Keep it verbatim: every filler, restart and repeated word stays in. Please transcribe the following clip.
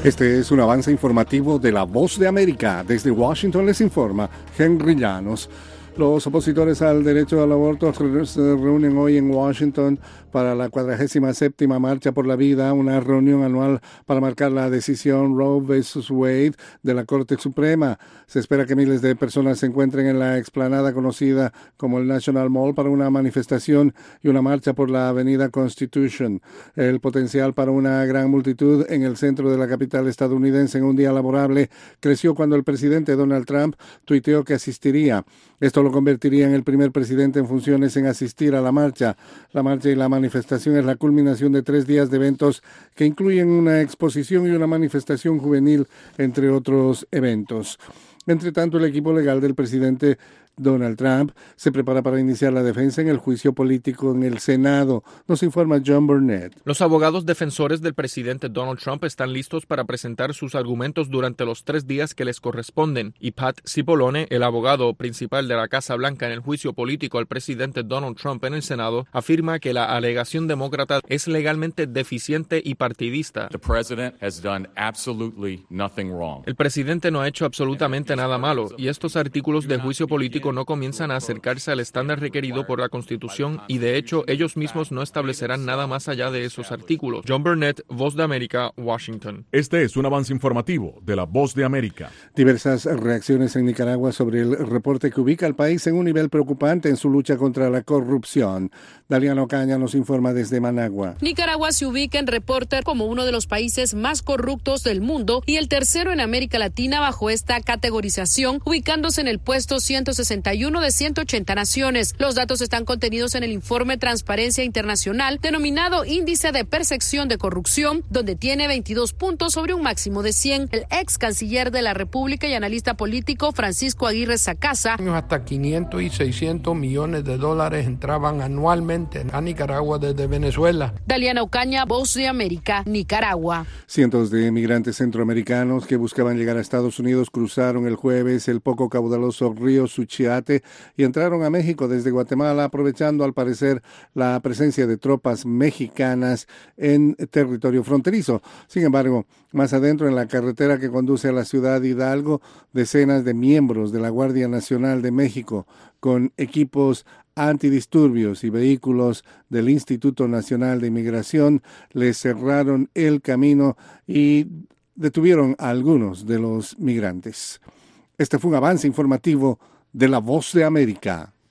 Este es un avance informativo de La Voz de América. Desde Washington les informa Henry Llanos. Los opositores al derecho al aborto se reúnen hoy en Washington para la cuadragésima séptima Marcha por la Vida, una reunión anual para marcar la decisión Roe versus Wade de la Corte Suprema. Se espera que miles de personas se encuentren en la explanada conocida como el National Mall para una manifestación y una marcha por la avenida Constitution. El potencial para una gran multitud en el centro de la capital estadounidense en un día laborable creció cuando el presidente Donald Trump tuiteó que asistiría. Esto lo convertiría en el primer presidente en funciones en asistir a la marcha. La marcha y la manifestación es la culminación de tres días de eventos que incluyen una exposición y una manifestación juvenil, entre otros eventos. Entre tanto, el equipo legal del presidente Donald Trump se prepara para iniciar la defensa en el juicio político en el Senado. Nos informa John Burnett. Los abogados defensores del presidente Donald Trump están listos para presentar sus argumentos durante los tres días que les corresponden, y Pat Cipollone, el abogado principal de la Casa Blanca en el juicio político al presidente Donald Trump en el Senado, afirma que la alegación demócrata es legalmente deficiente y partidista. The president has done absolutely nothing wrong. El presidente no ha hecho absolutamente nada malo, y estos artículos de juicio político no comienzan a acercarse al estándar requerido por la Constitución, y de hecho ellos mismos no establecerán nada más allá de esos artículos. John Burnett, Voz de América, Washington. Este es un avance informativo de la Voz de América. Diversas reacciones en Nicaragua sobre el reporte que ubica al país en un nivel preocupante en su lucha contra la corrupción. Daliana Ocaña nos informa desde Managua. Nicaragua se ubica en reporte como uno de los países más corruptos del mundo y el tercero en América Latina bajo esta categorización, ubicándose en el puesto ciento sesenta y uno de ciento ochenta naciones. Los datos están contenidos en el informe Transparencia Internacional, denominado Índice de Percepción de Corrupción, donde tiene veintidós puntos sobre un máximo de cien. El ex canciller de la República y analista político Francisco Aguirre Sacasa. Hasta quinientos y seiscientos millones de dólares entraban anualmente a Nicaragua desde Venezuela. Daliana Ocaña, Voz de América, Nicaragua. Cientos de migrantes centroamericanos que buscaban llegar a Estados Unidos cruzaron el jueves el poco caudaloso río Suchiate y entraron a México desde Guatemala, aprovechando al parecer la presencia de tropas mexicanas en territorio fronterizo. Sin embargo, más adentro en la carretera que conduce a la ciudad de Hidalgo, decenas de miembros de la Guardia Nacional de México con equipos antidisturbios y vehículos del Instituto Nacional de Inmigración les cerraron el camino y detuvieron a algunos de los migrantes. Este fue un avance informativo de La Voz de América.